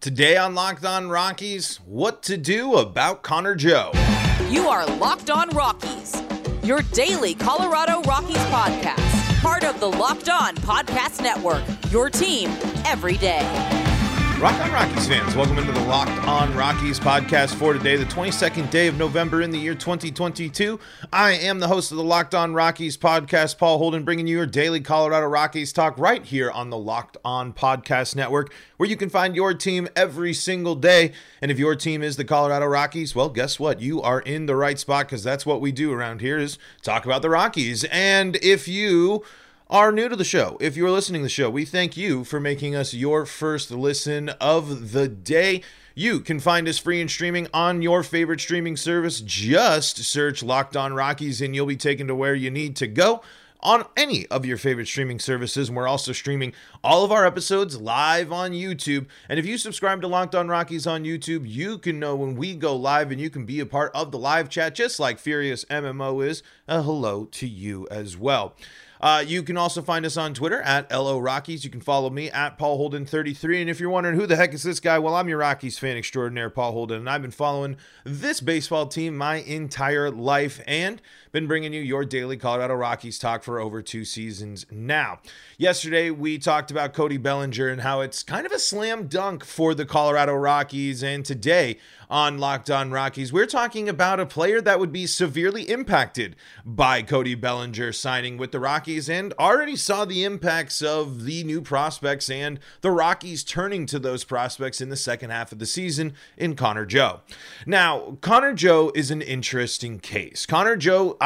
Today on Locked On Rockies, what to do about Connor Joe. You are Locked On Rockies, your daily Colorado Rockies podcast. Part of the Locked On Podcast Network, your team every day. Rock On Rockies fans, welcome into the Locked On Rockies podcast for today, the 22nd day of November in the year 2022. I am the host of the Locked On Rockies podcast, Paul Holden, bringing you your daily Colorado Rockies talk right here on the Locked On Podcast Network, where you can find your team every single day. And if your team is the Colorado Rockies, well, guess what? You are in the right spot, because that's what we do around here, is talk about the Rockies. And if you are new to the show, if you're listening to the show, we thank you for making us your first listen of the day. You can find us free and streaming on your favorite streaming service. Just search Locked On Rockies and you'll be taken to where you need to go on any of your favorite streaming services. And we're also streaming all of our episodes live on YouTube. And if you subscribe to Locked On Rockies on YouTube, you can know when we go live and you can be a part of the live chat, just like Furious MMO is. A hello to you as well. You can also find us on Twitter at LO Rockies. You can follow me at Paul Holden 33. And if you're wondering who the heck is this guy, well, I'm your Rockies fan extraordinaire, Paul Holden, and I've been following this baseball team my entire life and been bringing you your daily Colorado Rockies talk for over 2 seasons now. Yesterday, we talked about Cody Bellinger and how it's kind of a slam dunk for the Colorado Rockies. And today on Locked On Rockies, we're talking about a player that would be severely impacted by Cody Bellinger signing with the Rockies, and already saw the impacts of the new prospects and the Rockies turning to those prospects in the second half of the season in Connor Joe. Now, Connor Joe is an interesting case. Connor Joe,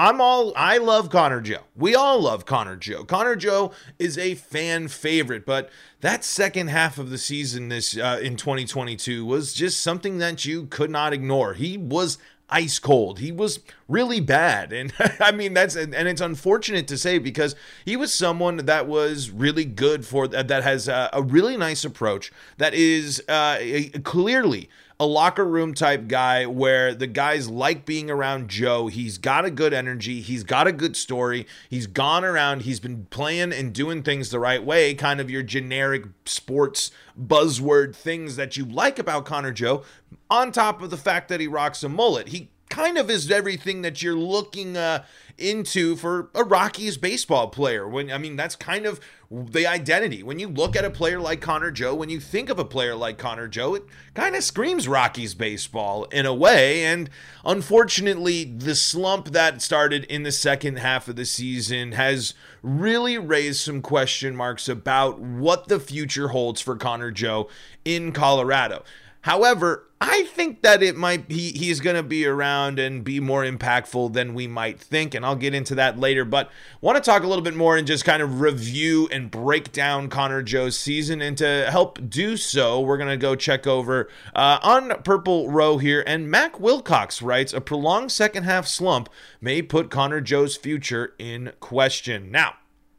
I love Connor Joe. We all love Connor Joe. Connor Joe is a fan favorite, but that second half of the season in 2022 was just something that you could not ignore. He was ice cold. He was really bad. And I mean, it's unfortunate to say, because he was someone that was really good that has a really nice approach, that is clearly a locker room type guy where the guys like being around Joe. He's got a good energy. He's got a good story. He's gone around. He's been playing and doing things the right way, kind of your generic sports buzzword things that you like about Connor Joe, on top of the fact that he rocks a mullet. He kind of is everything that you're looking into for a Rockies baseball player. That's kind of the identity. When you look at a player like Connor Joe, when you think of a player like Connor Joe, it kind of screams Rockies baseball in a way. And unfortunately, the slump that started in the second half of the season has really raised some question marks about what the future holds for Connor Joe in Colorado. However, I think that he's going to be around and be more impactful than we might think, and I'll get into that later. But want to talk a little bit more and just kind of review and break down Connor Joe's season. And to help do so, we're going to go check over on Purple Row here. And Mac Wilcox writes, a prolonged second half slump may put Connor Joe's future in question. Now,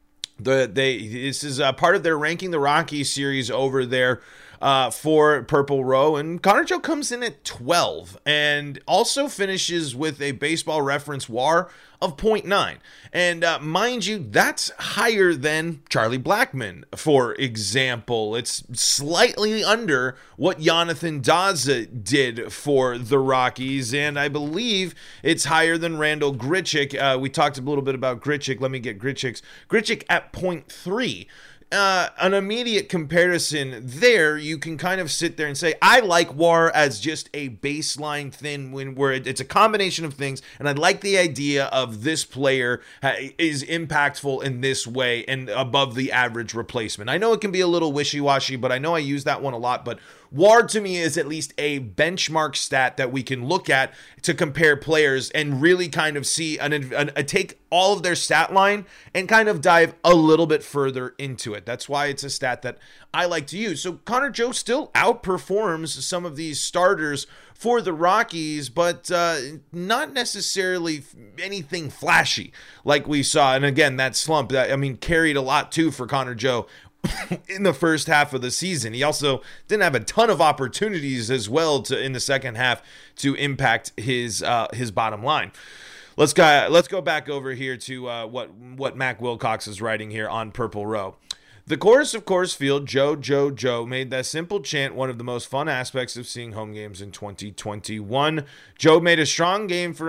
this is part of their Ranking the Rockies series over there for Purple Row, and Connor Joe comes in at 12 and also finishes with a Baseball Reference WAR of 0.9. And mind you, that's higher than Charlie Blackmon, for example. It's slightly under what Jonathan Daza did for the Rockies, and I believe it's higher than Randal Grichuk. We talked a little bit about Grichuk. Let me get Grichuk at 0.3. An immediate comparison there, you can kind of sit there and say, I like WAR as just a baseline thing where it's a combination of things, and I like the idea of this player is impactful in this way and above the average replacement. I know it can be a little wishy-washy, but I know I use that one a lot, but WAR to me is at least a benchmark stat that we can look at to compare players and really kind of see take all of their stat line and kind of dive a little bit further into it. That's why it's a stat that I like to use. So Connor Joe still outperforms some of these starters for the Rockies, but not necessarily anything flashy like we saw. And again, that slump carried a lot too for Connor Joe in the first half of the season. He also didn't have a ton of opportunities as well in the second half to impact his bottom line. Let's go back over here to what Mac Wilcox is writing here on Purple Row. The chorus of Coors Field, Joe, Joe, Joe, made that simple chant one of the most fun aspects of seeing home games in 2021. Joe made a strong game for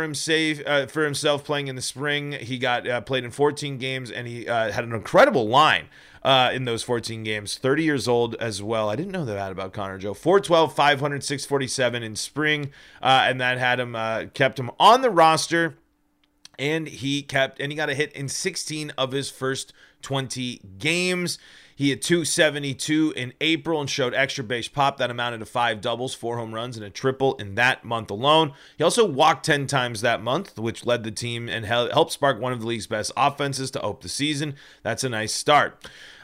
himself playing in the spring. He got played in 14 games, and he had an incredible line in those 14 games. 30 years old as well. I didn't know that about Connor Joe. 412, 500, 647 in spring, and that had him kept him on the roster. And he got a hit in 16 of his first 20 games. He had 272 in April and showed extra base pop that amounted to 5 doubles, 4 home runs, and a triple in that month alone. He also walked 10 times that month, which led the team and helped spark one of the league's best offenses to open the season. That's a nice start.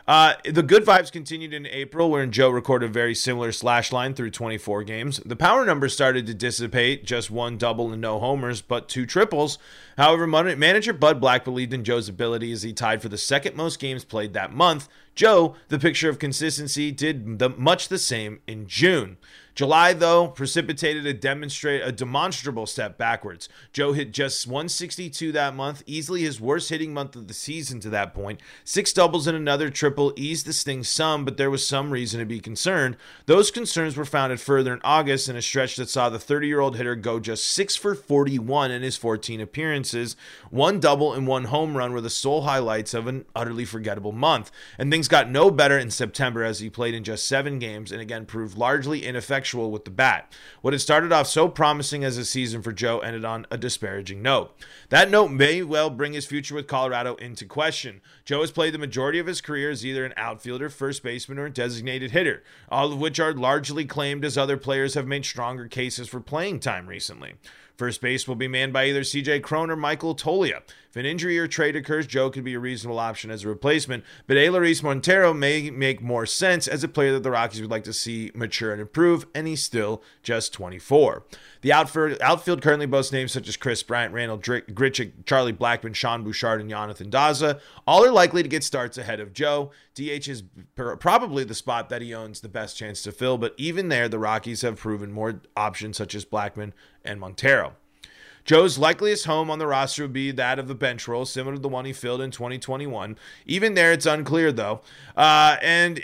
The good vibes continued in April, wherein Joe recorded a very similar slash line through 24 games. The power numbers started to dissipate, just 1 double and no homers, but 2 triples. However, manager Bud Black believed in Joe's ability as he tied for the second most games played that month. Joe, the picture of consistency, did much the same in June. July, though, precipitated a demonstrable step backwards. Joe hit just 162 that month, easily his worst hitting month of the season to that point. 6 doubles and another triple eased the sting some, but there was some reason to be concerned. Those concerns were founded further in August in a stretch that saw the 30-year-old hitter go just 6 for 41 in his 14 appearances. 1 double and 1 home run were the sole highlights of an utterly forgettable month. And things got no better in September as he played in just 7 games and again proved largely ineffectual with the bat. What had started off so promising as a season for Joe ended on a disparaging note. That note may well bring his future with Colorado into question. Joe has played the majority of his career as either an outfielder, first baseman, or a designated hitter, all of which are largely claimed as other players have made stronger cases for playing time recently. First base will be manned by either C.J. Cron or Michael Toglia. If an injury or trade occurs, Joe could be a reasonable option as a replacement, but Elehuris Montero may make more sense as a player that the Rockies would like to see mature and improve, and he's still just 24. The outfield currently boasts names such as Chris Bryant, Randall Grichuk, Charlie Blackmon, Sean Bouchard, and Jonathan Daza. All are likely to get starts ahead of Joe. DH is probably the spot that he owns the best chance to fill, but even there, the Rockies have proven more options such as Blackmon and Montero. Joe's likeliest home on the roster would be that of the bench role, similar to the one he filled in 2021. Even there, it's unclear, though. I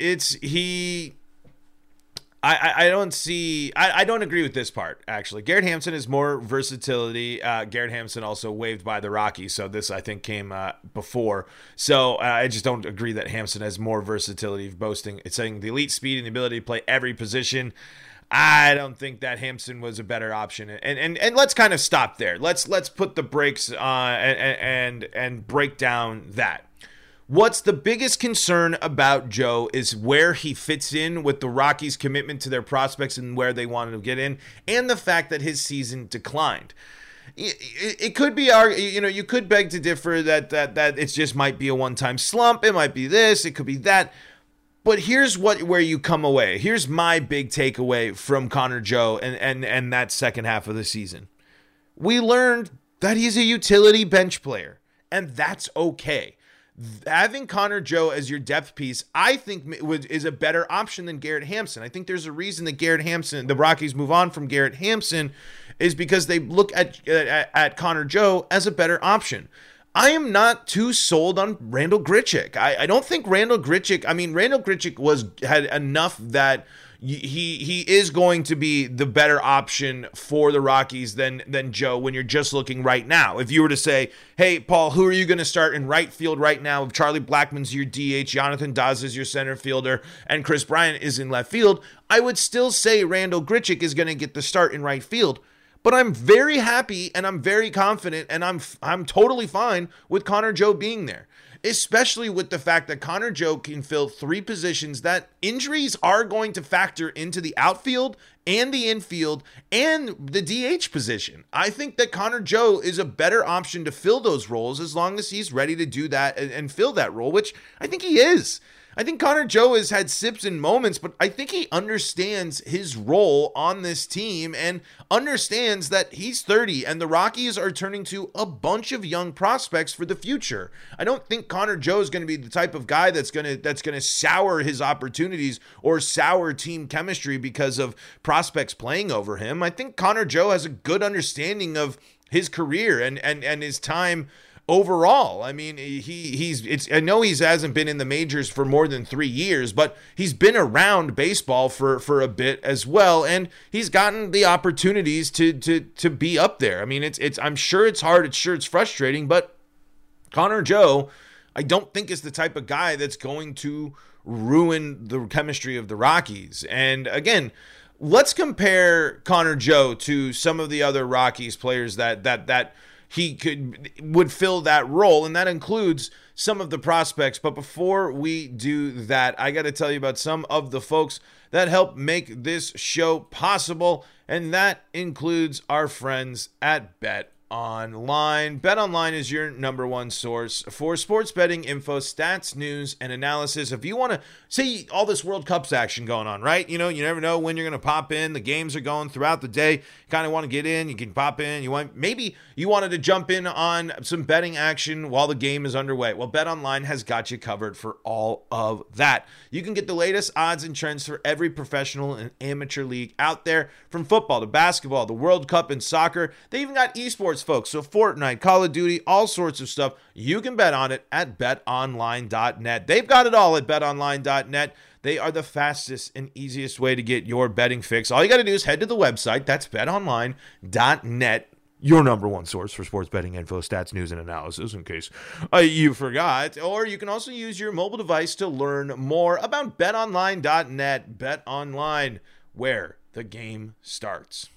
don't agree with this part, actually. Garrett Hampson is more versatility. Garrett Hampson also waived by the Rockies, so this, I think, came before. So I just don't agree that Hampson has more versatility, boasting. It's saying the elite speed and the ability to play every position. I don't think that Hampson was a better option. And let's kind of stop there. Let's put the brakes on and break down that. What's the biggest concern about Joe is where he fits in with the Rockies' commitment to their prospects and where they wanted to get in, and the fact that his season declined. It could be, you could beg to differ that it just might be a one-time slump. It might be this. It could be that. But here's where you come away. Here's my big takeaway from Connor Joe and that second half of the season. We learned that he's a utility bench player, and that's okay. Having Connor Joe as your depth piece, I think is a better option than Garrett Hampson. I think there's a reason that the Rockies move on from Garrett Hampson is because they look at Connor Joe as a better option. I am not too sold on Randall Grichuk. I don't think Randall Grichuk had enough that he is going to be the better option for the Rockies than Joe when you're just looking right now. If you were to say, hey, Paul, who are you going to start in right field right now? If Charlie Blackmon's your DH, Jonathan Daza is your center fielder, and Chris Bryant is in left field, I would still say Randall Grichuk is going to get the start in right field. But I'm very happy and I'm very confident and I'm totally fine with Connor Joe being there, especially with the fact that Connor Joe can fill 3 positions that injuries are going to factor into the outfield and the infield and the DH position. I think that Connor Joe is a better option to fill those roles as long as he's ready to do that and fill that role, which I think he is. I think Connor Joe has had sips and moments, but I think he understands his role on this team and understands that he's 30 and the Rockies are turning to a bunch of young prospects for the future. I don't think Connor Joe is going to be the type of guy that's going to sour his opportunities or sour team chemistry because of prospects playing over him. I think Connor Joe has a good understanding of his career and his time overall. I mean, I know he hasn't been in the majors for more than 3 years, but he's been around baseball for a bit as well, and he's gotten the opportunities to be up there. I mean, I'm sure it's hard, it's frustrating, but Connor Joe, I don't think is the type of guy that's going to ruin the chemistry of the Rockies. And again, let's compare Connor Joe to some of the other Rockies players that he would fill that role, and that includes some of the prospects. But before we do that, I got to tell you about some of the folks that help make this show possible, and that includes our friends at BetOnline. BetOnline is your number one source for sports betting info, stats, news, and analysis. If you want to see all this World Cups action going on, right? You know, you never know when you're going to pop in. The games are going throughout the day. You kind of want to get in. You can pop in. Maybe you wanted to jump in on some betting action while the game is underway. Well, BetOnline has got you covered for all of that. You can get the latest odds and trends for every professional and amateur league out there, from football to basketball, the World Cup and soccer. They even got esports, folks. So Fortnite, Call of Duty, all sorts of stuff. You can bet on it at betonline.net. They've got it all at betonline.net. They are the fastest and easiest way to get your betting fix. All you got to do is head to the website. That's betonline.net. Your number one source for sports betting info, stats, news, and analysis, in case you forgot. Or you can also use your mobile device to learn more about betonline.net. BetOnline, where the game starts.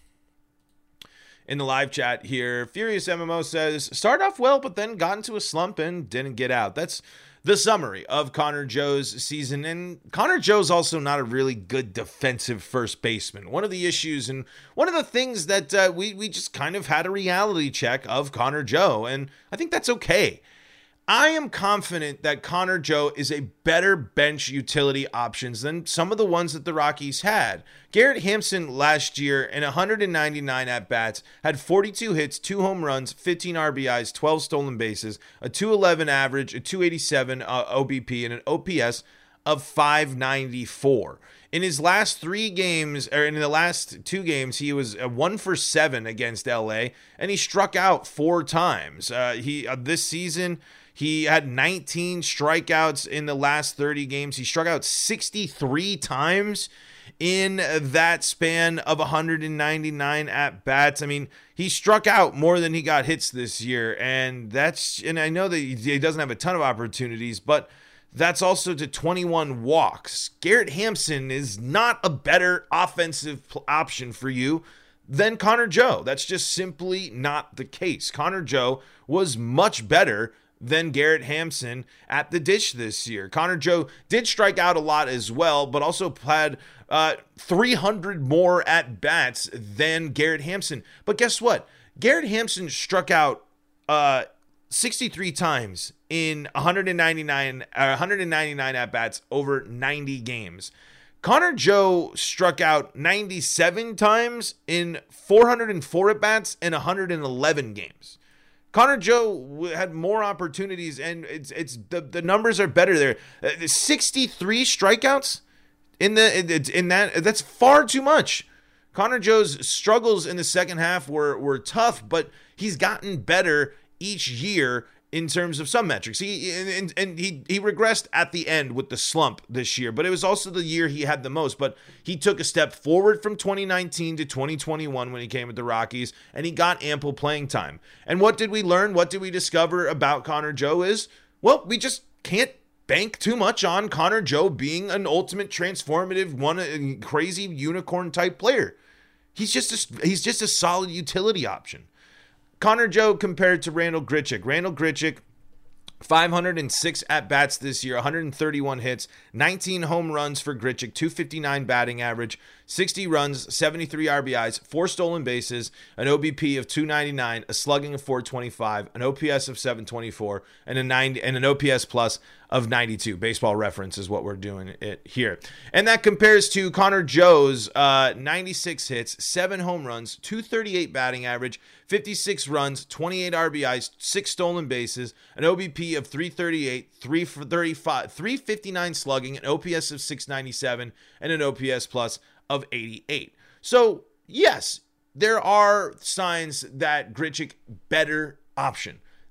In the live chat here, Furious MMO says, start off well, but then got into a slump and didn't get out. That's the summary of Connor Joe's season. And Connor Joe's also not a really good defensive first baseman. One of the issues and one of the things that we just kind of had a reality check of Connor Joe, and I think that's okay. I am confident that Connor Joe is a better bench utility option than some of the ones that the Rockies had. Garrett Hampson last year in 199 at-bats had 42 hits, 2 home runs, 15 RBIs, 12 stolen bases, a 211 average, a 287 OBP, and an OPS of 594. In his last 3 games, or in the last 2 games, he was 1 for 7 against LA, and he struck out 4 times. This season, he had 19 strikeouts in the last 30 games. He struck out 63 times in that span of 199 at-bats. I mean, he struck out more than he got hits this year, and I know that he doesn't have a ton of opportunities, but that's also to 21 walks. Garrett Hampson is not a better offensive option for you than Connor Joe. That's just simply not the case. Connor Joe was much better than Garrett Hampson at the dish this year. Connor Joe did strike out a lot as well, but also had 300 more at-bats than Garrett Hampson. But guess what? Garrett Hampson struck out 63 times in 199 at-bats over 90 games. Connor Joe struck out 97 times in 404 at-bats in 111 games. Connor Joe had more opportunities, and it's the numbers are better there. 63 strikeouts in that's far too much. Connor Joe's struggles in the second half were tough, but he's gotten better each year in terms of some metrics. He regressed at the end with the slump this year, but it was also the year he had the most. But he took a step forward from 2019 to 2021 when he came with the Rockies, and he got ample playing time. And what did we learn? What did we discover about Connor Joe is, well, we just can't bank too much on Connor Joe being an ultimate transformative, crazy unicorn type player. He's just a solid utility option. Connor Joe compared to Randal Grichuk. Randal Grichuk, 506 at-bats this year, 131 hits, 19 home runs for Grichuk, 259 batting average, 60 runs, 73 RBIs, 4 stolen bases, an OBP of 299, a slugging of 425, an OPS of 724, and an OPS plus of 92. Baseball Reference is what we're doing it here. And that compares to Connor Joe's 96 hits, 7 home runs, 238 batting average, 56 runs, 28 RBIs, 6 stolen bases, an OBP of 338, 335, 359 slugging, an OPS of 697, and an OPS plus of 88. So, yes, there are signs that Grichuk better option.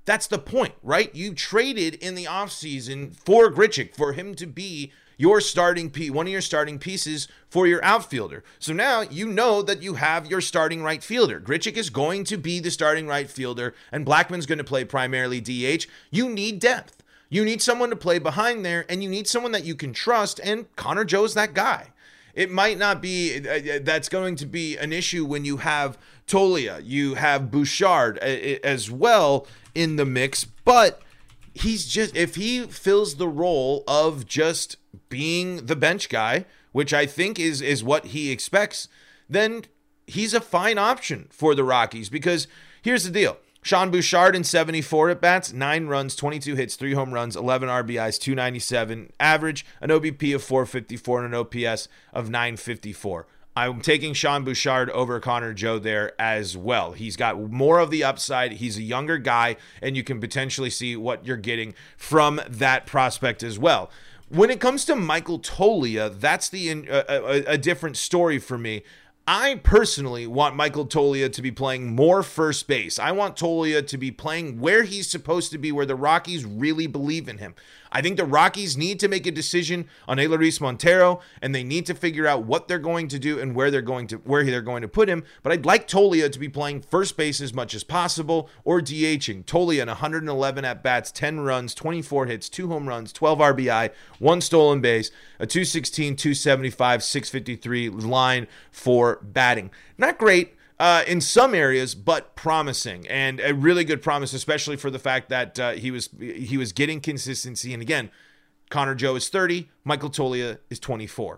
That's the point, right? You traded in the offseason for Grichuk, for him to be your one of your starting pieces for your outfielder. So now you know that you have your starting right fielder. Grichuk is going to be the starting right fielder, and Blackmon's going to play primarily DH. You need depth. You need someone to play behind there, and you need someone that you can trust, and Connor Joe's that guy. It might not be that's going to be an issue when you have Tolia, you have Bouchard as well in the mix, but if he fills the role of just being the bench guy, which I think is what he expects, then he's a fine option for the Rockies. Because here's the deal. Sean Bouchard in 74 at-bats, 9 runs, 22 hits, 3 home runs, 11 RBIs, 297 average, an OBP of 454, and an OPS of 954. I'm taking Sean Bouchard over Connor Joe there as well. He's got more of the upside. He's a younger guy, and you can potentially see what you're getting from that prospect as well. When it comes to Michael Toglia, that's a different story for me. I personally want Michael Toglia to be playing more first base. I want Toglia to be playing where he's supposed to be, where the Rockies really believe in him. I think the Rockies need to make a decision on Elehuris Montero, and they need to figure out what they're going to do and where they're going to put him. But I'd like Toglia to be playing first base as much as possible, or DHing. Toglia in 111 at-bats, 10 runs, 24 hits, 2 home runs, 12 RBI, 1 stolen base, a 216, 275, 653 line for batting. Not great in some areas, but promising, and a really good promise, especially for the fact that he was getting consistency. And again, Connor Joe is 30, Michael Toglia is 24.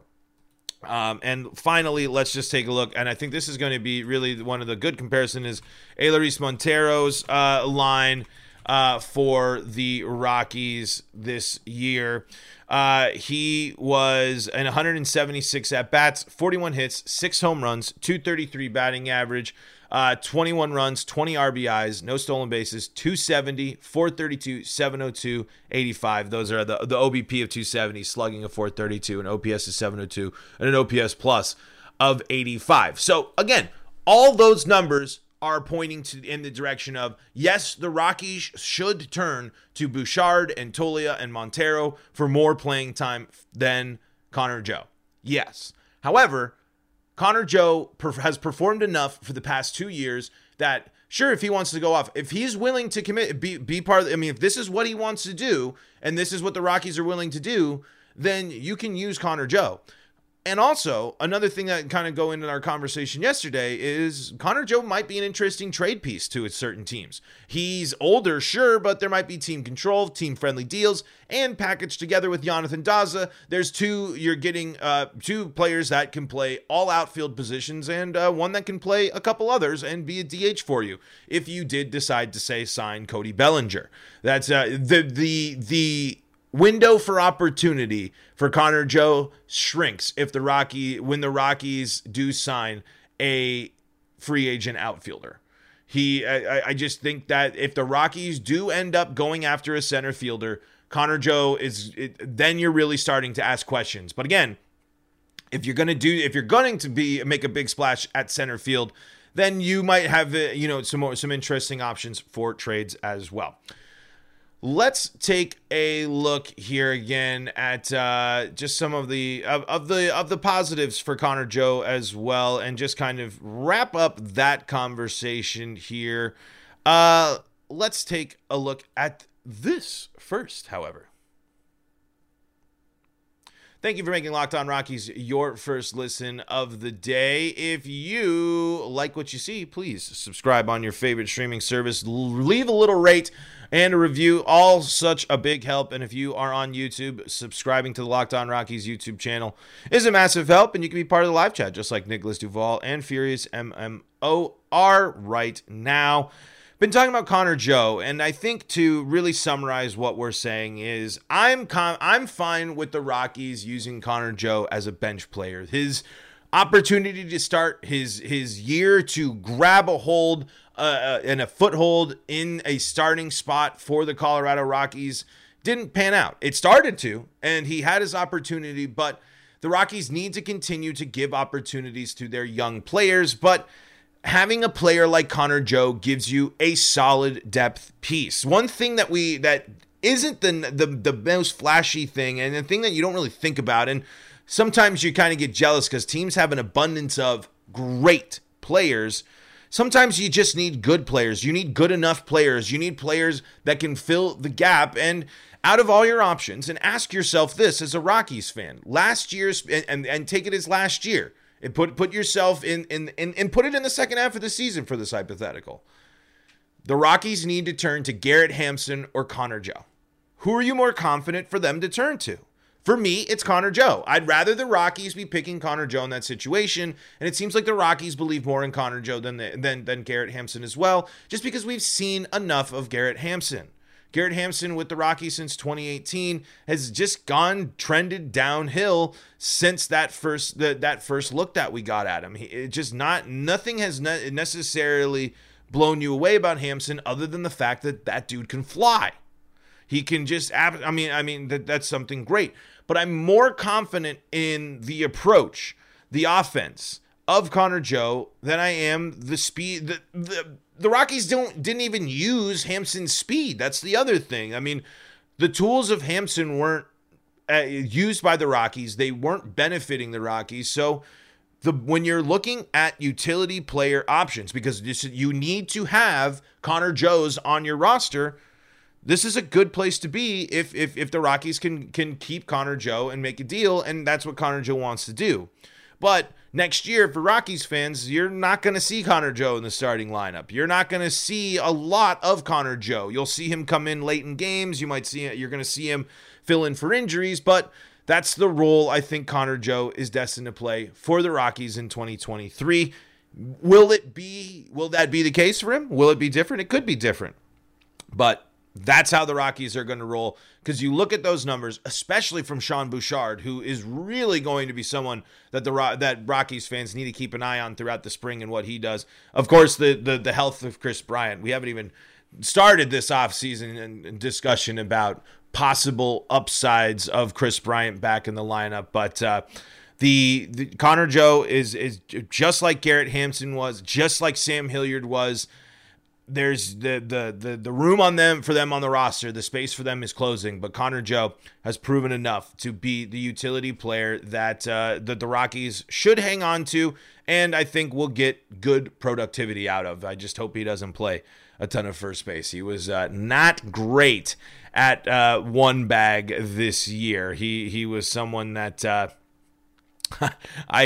And finally, let's just take a look, and I think this is going to be really one of the good comparisons, is Elehuris Montero's line for the Rockies this year. He was in 176 at-bats, 41 hits, 6 home runs, 233 batting average, 21 runs, 20 RBIs, no stolen bases, 270, 432, 702, 85. Those are the OBP of 270, slugging of 432, an OPS of 702, and an OPS plus of 85. So again, all those numbers are pointing in the direction of, yes, the Rockies should turn to Bouchard and Toglia and Montero for more playing time than Connor Joe. Yes. However, Connor Joe has performed enough for the past 2 years that, sure, if he wants to go off, if he's willing to commit, be part of, if this is what he wants to do, and this is what the Rockies are willing to do, then you can use Connor Joe. And also, another thing that kind of go into our conversation yesterday is Connor Joe might be an interesting trade piece to certain teams. He's older, sure, but there might be team control, team-friendly deals, and packaged together with Jonathan Daza, you're getting two players that can play all outfield positions and one that can play a couple others and be a DH for you if you did decide to, say, sign Cody Bellinger. That's the window for opportunity for Connor Joe shrinks when the Rockies do sign a free agent outfielder. I just think that if the Rockies do end up going after a center fielder, Connor Joe then you're really starting to ask questions. But again, if you're going to make a big splash at center field, then you might have some interesting options for trades as well. Let's take a look here again at just some of the positives for Connor Joe as well, and just kind of wrap up that conversation here. Let's take a look at this first, however. Thank you for making Locked On Rockies your first listen of the day. If you like what you see, please subscribe on your favorite streaming service. Leave a little rate and a review. All such a big help. And if you are on YouTube, subscribing to the Locked On Rockies YouTube channel is a massive help. And you can be part of the live chat, just like Nicholas Duval and Furious MMO are right now. Been talking about Connor Joe, and I think to really summarize what we're saying is I'm fine with the Rockies using Connor Joe as a bench player. His opportunity to start his year to grab a hold and a foothold in a starting spot for the Colorado Rockies didn't pan out. It started to, and he had his opportunity, but the Rockies need to continue to give opportunities to their young players. But having a player like Connor Joe gives you a solid depth piece. One thing that isn't the most flashy thing, and the thing that you don't really think about, and sometimes you kind of get jealous because teams have an abundance of great players. Sometimes you just need good players. You need good enough players. You need players that can fill the gap. And out of all your options, and ask yourself this as a Rockies fan, last year's, and take it as last year, and put yourself in put it in the second half of the season for this hypothetical. The Rockies need to turn to Garrett Hampson or Connor Joe. Who are you more confident for them to turn to? For me, it's Connor Joe. I'd rather the Rockies be picking Connor Joe in that situation, and it seems like the Rockies believe more in Connor Joe than Garrett Hampson as well, just because we've seen enough of Garrett Hampson. Garrett Hampson with the Rockies since 2018 has just trended downhill since that first look that we got at him. Nothing has necessarily blown you away about Hampson other than the fact that dude can fly. He can just, that's something great. But I'm more confident in the approach, the offense of Connor Joe than I am the speed. The Rockies didn't even use Hampson's speed. That's the other thing. I mean, the tools of Hampson weren't used by the Rockies. They weren't benefiting the Rockies. So when you're looking at utility player options, because you need to have Connor Joes on your roster, this is a good place to be if the Rockies can keep Connor Joe and make a deal, and that's what Connor Joe wants to do. But next year, for Rockies fans, you're not going to see Connor Joe in the starting lineup. You're not going to see a lot of Connor Joe. You'll see him come in late in games. You're going to see him fill in for injuries, but that's the role I think Connor Joe is destined to play for the Rockies in 2023. Will that be the case for him? Will it be different? It could be different. But that's how the Rockies are going to roll, because you look at those numbers, especially from Sean Bouchard, who is really going to be someone that Rockies fans need to keep an eye on throughout the spring and what he does. Of course, the health of Kris Bryant. We haven't even started this offseason and discussion about possible upsides of Kris Bryant back in the lineup, but the Connor Joe is just like Garrett Hampson was, just like Sam Hilliard was. There's the room for them on the roster. The space for them is closing, but Connor Joe has proven enough to be the utility player that the Rockies should hang on to, and I think will get good productivity out of. I just hope he doesn't play a ton of first base. He was not great at one bag this year. He was someone that I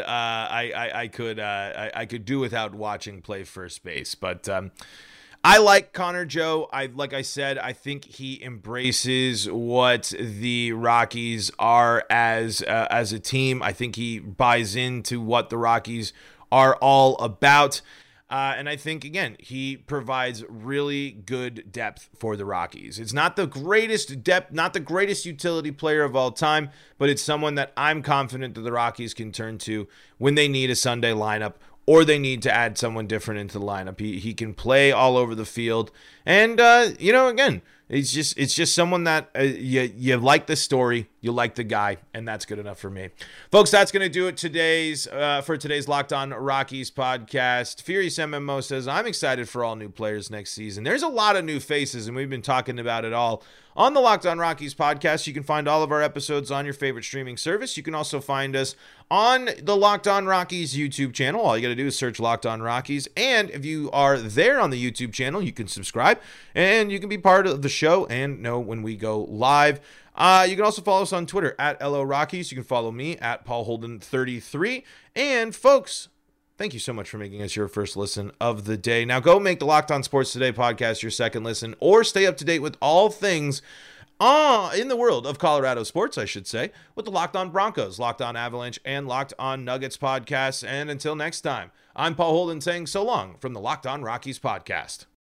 could do without watching play first base, but I like Connor Joe. Like I said, I think he embraces what the Rockies are as a team. I think he buys into what the Rockies are all about. And I think, again, he provides really good depth for the Rockies. It's not the greatest depth, not the greatest utility player of all time, but it's someone that I'm confident that the Rockies can turn to when they need a Sunday lineup or they need to add someone different into the lineup. He can play all over the field. And, again, it's just someone that you like the story, you like the guy, and that's good enough for me. Folks, that's going to do it for today's Locked On Rockies podcast. Furious MMO says, I'm excited for all new players next season. There's a lot of new faces, and we've been talking about it all on the Locked On Rockies podcast. You can find all of our episodes on your favorite streaming service. You can also find us on the Locked On Rockies YouTube channel. All you got to do is search Locked On Rockies, and if you are there on the YouTube channel, you can subscribe, and you can be part of the show and know when we go live. You can also follow us on Twitter at LO Rockies. You can follow me at Paul Holden 33. And folks, thank you so much for making us your first listen of the day. Now go make the Locked On Sports Today podcast your second listen, or stay up to date with all things in the world of Colorado sports, I should say, with the Locked On Broncos, Locked On Avalanche, and Locked On Nuggets podcasts. And until next time, I'm Paul Holden saying so long from the Locked On Rockies podcast.